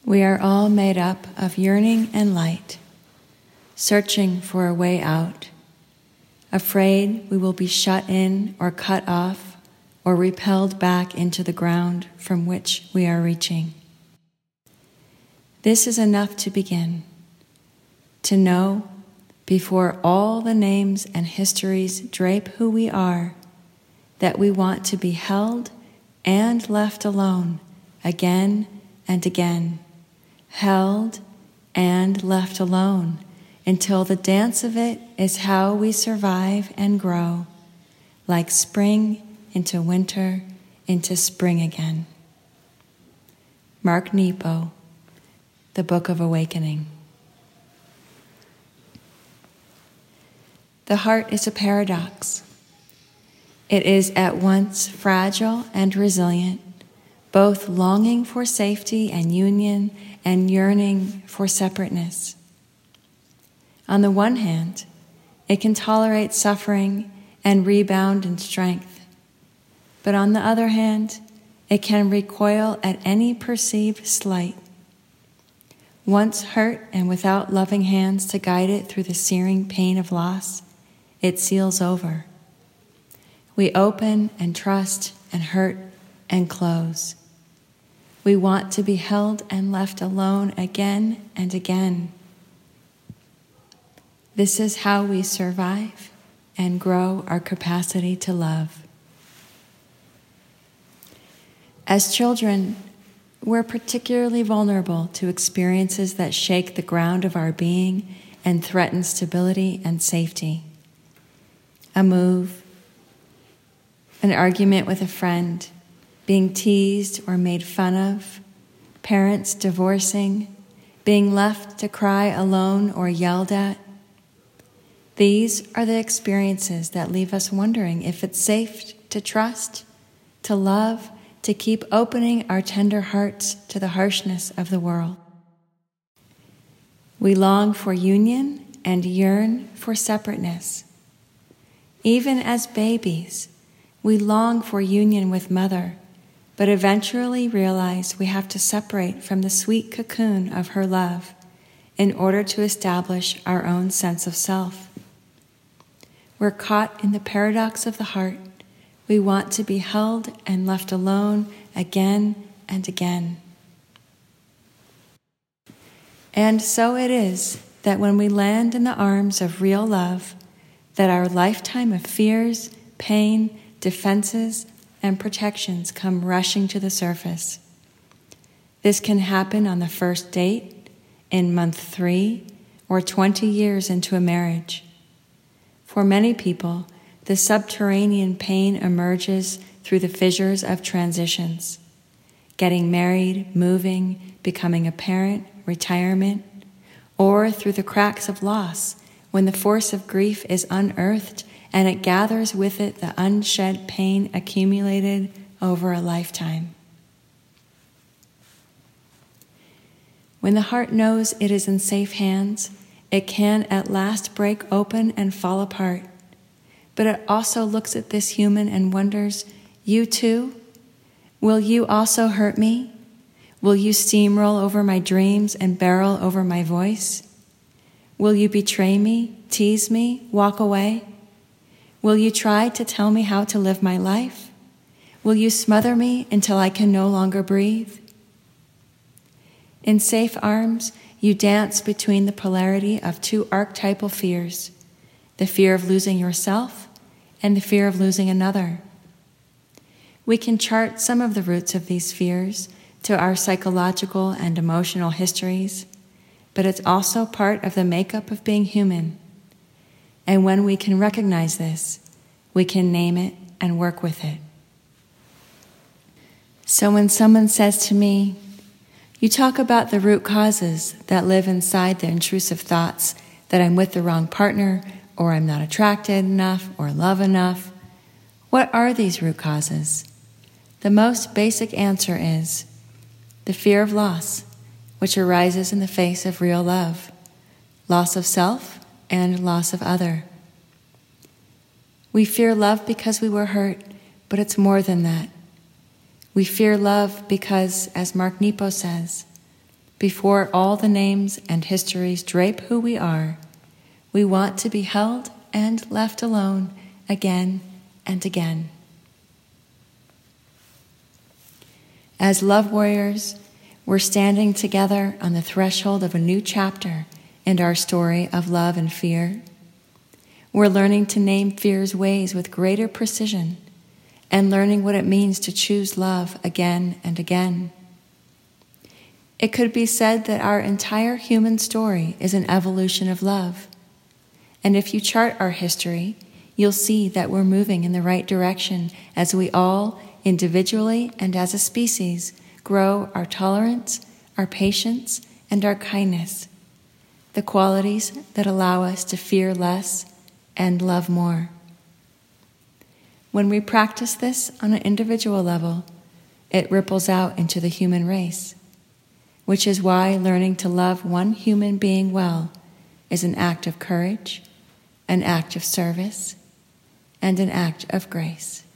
We are all made up of yearning and light, searching for a way out, afraid we will be shut in or cut off or repelled back into the ground from which we are reaching. This is enough to begin, to know, before all the names and histories drape who we are, that we want to be held and left alone again and again, held and left alone until the dance of it is how we survive and grow, like spring into winter into spring again. Mark Nepo, The Book of Awakening. The heart is a paradox. It is at once fragile and resilient, both longing for safety and union and yearning for separateness. On the one hand, it can tolerate suffering and rebound in strength. But on the other hand, it can recoil at any perceived slight. Once hurt and without loving hands to guide it through the searing pain of loss, it seals over. We open and trust and hurt and close. We want to be held and left alone again and again. This is how we survive and grow our capacity to love. As children, we're particularly vulnerable to experiences that shake the ground of our being and threaten stability and safety. A move, an argument with a friend, being teased or made fun of, parents divorcing, being left to cry alone or yelled at. These are the experiences that leave us wondering if it's safe to trust, to love, to keep opening our tender hearts to the harshness of the world. We long for union and yearn for separateness. Even as babies, we long for union with mother, but eventually realize we have to separate from the sweet cocoon of her love in order to establish our own sense of self. We're caught in the paradox of the heart. We want to be held and left alone again and again. And so it is that when we land in the arms of real love, that our lifetime of fears, pain, defenses, and protections come rushing to the surface. This can happen on the first date, in month 3, or 20 years into a marriage. For many people, the subterranean pain emerges through the fissures of transitions: getting married, moving, becoming a parent, retirement, or through the cracks of loss, when the force of grief is unearthed and it gathers with it the unshed pain accumulated over a lifetime. When the heart knows it is in safe hands, it can at last break open and fall apart. But it also looks at this human and wonders, you too? Will you also hurt me? Will you steamroll over my dreams and barrel over my voice? Will you betray me, tease me, walk away? Will you try to tell me how to live my life? Will you smother me until I can no longer breathe? In safe arms, you dance between the polarity of two archetypal fears: the fear of losing yourself and the fear of losing another. We can chart some of the roots of these fears to our psychological and emotional histories, but it's also part of the makeup of being human. And when we can recognize this, we can name it and work with it. So when someone says to me, "You talk about the root causes that live inside the intrusive thoughts that I'm with the wrong partner, or I'm not attracted enough, or love enough," what are these root causes? The most basic answer is the fear of loss, which arises in the face of real love, loss of self and loss of other. We fear love because we were hurt, but it's more than that. We fear love because, as Mark Nepo says, before all the names and histories drape who we are, we want to be held and left alone again and again. As love warriors, we're standing together on the threshold of a new chapter in our story of love and fear. We're learning to name fear's ways with greater precision and learning what it means to choose love again and again. It could be said that our entire human story is an evolution of love. And if you chart our history, you'll see that we're moving in the right direction as we all, individually and as a species, grow our tolerance, our patience, and our kindness, the qualities that allow us to fear less and love more. When we practice this on an individual level, it ripples out into the human race, which is why learning to love one human being well is an act of courage, an act of service, and an act of grace.